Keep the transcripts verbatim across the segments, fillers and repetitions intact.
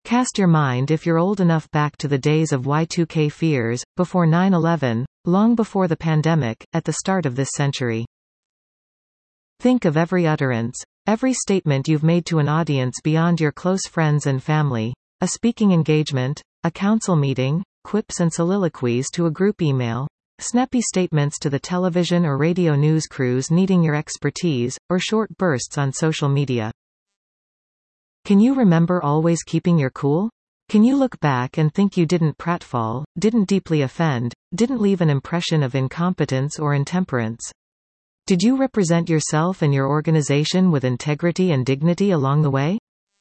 Cast your mind, if you're old enough, back to the days of Y two K fears, before nine eleven, long before the pandemic, at the start of this century. Think of every utterance, every statement you've made to an audience beyond your close friends and family, a speaking engagement, a council meeting, quips and soliloquies to a group email, snappy statements to the television or radio news crews needing your expertise, or short bursts on social media. Can you remember always keeping your cool? Can you look back and think you didn't pratfall, didn't deeply offend, didn't leave an impression of incompetence or intemperance? Did you represent yourself and your organization with integrity and dignity along the way?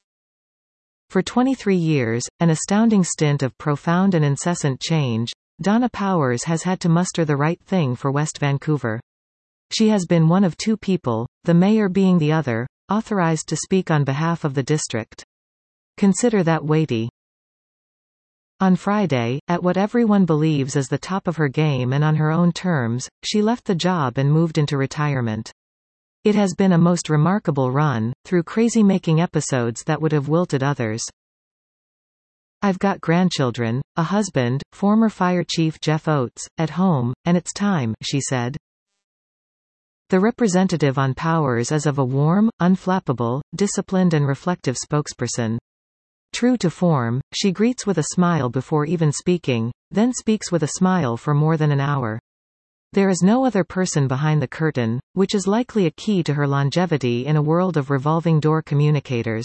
For twenty-three years, an astounding stint of profound and incessant change, Donna Powers has had to muster the right thing for West Vancouver. She has been one of two people, the mayor being the other, authorized to speak on behalf of the district. Consider that weighty. On Friday, at what everyone believes is the top of her game and on her own terms, she left the job and moved into retirement. It has been a most remarkable run, through crazy-making episodes that would have wilted others. I've got grandchildren, a husband, former Fire Chief Jeff Oates, at home, and it's time, she said. The representative on Powers is of a warm, unflappable, disciplined and reflective spokesperson. True to form, she greets with a smile before even speaking, then speaks with a smile for more than an hour. There is no other person behind the curtain, which is likely a key to her longevity in a world of revolving door communicators.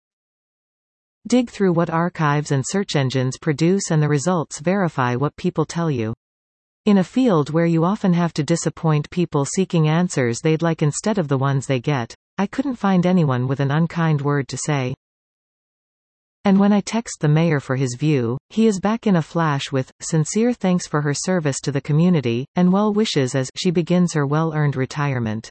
Dig through what archives and search engines produce and the results verify what people tell you. In a field where you often have to disappoint people seeking answers they'd like instead of the ones they get, I couldn't find anyone with an unkind word to say. And when I text the mayor for his view, he is back in a flash with sincere thanks for her service to the community, and well wishes as she begins her well-earned retirement.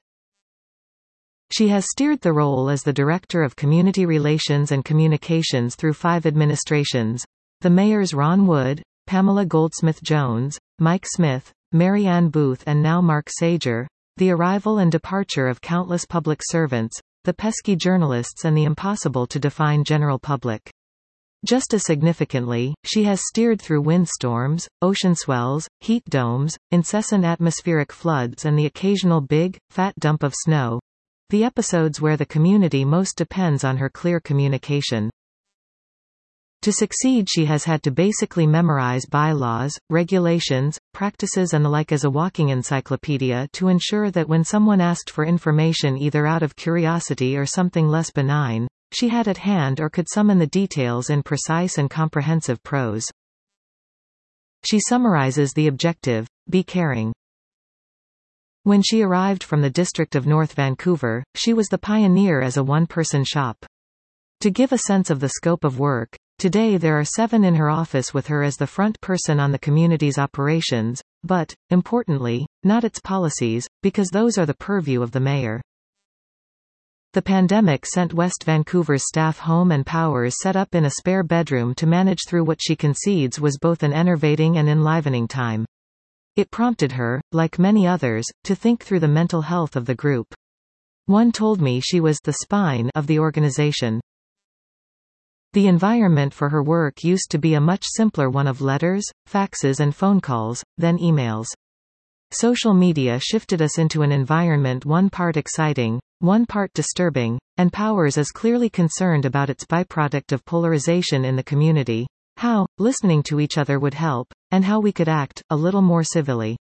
She has steered the role as the Director of Community Relations and Communications through five administrations: the mayors Ron Wood, Pamela Goldsmith-Jones, Mike Smith, Mary Ann Booth and now Mark Sager, the arrival and departure of countless public servants, the pesky journalists and the impossible-to-define general public. Just as significantly, she has steered through windstorms, ocean swells, heat domes, incessant atmospheric floods and the occasional big, fat dump of snow, the episodes where the community most depends on her clear communication. To succeed, she has had to basically memorize bylaws, regulations, practices and the like as a walking encyclopedia to ensure that when someone asked for information either out of curiosity or something less benign, she had at hand or could summon the details in precise and comprehensive prose. She summarizes the objective: be caring. When she arrived from the district of North Vancouver, she was the pioneer as a one-person shop. To give a sense of the scope of work, today there are seven in her office with her as the front person on the community's operations, but, importantly, not its policies, because those are the purview of the mayor. The pandemic sent West Vancouver's staff home and Powers set up in a spare bedroom to manage through what she concedes was both an enervating and enlivening time. It prompted her, like many others, to think through the mental health of the group. One told me she was the spine of the organization. The environment for her work used to be a much simpler one of letters, faxes and phone calls, then emails. Social media shifted us into an environment one part exciting, one part disturbing, and Powers is clearly concerned about its byproduct of polarization in the community, how listening to each other would help, and how we could act a little more civilly.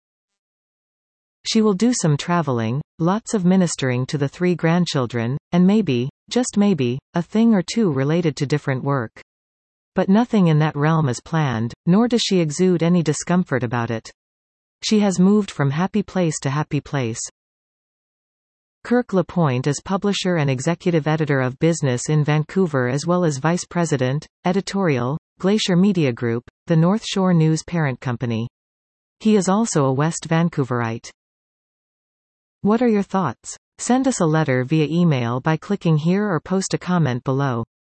She will do some traveling, lots of ministering to the three grandchildren, and maybe, just maybe, a thing or two related to different work. But nothing in that realm is planned, nor does she exude any discomfort about it. She has moved from happy place to happy place. Kirk LaPointe is publisher and executive editor of Business in Vancouver as well as vice president, editorial, Glacier Media Group, the North Shore News parent company. He is also a West Vancouverite. What are your thoughts? Send us a letter via email by clicking here or post a comment below.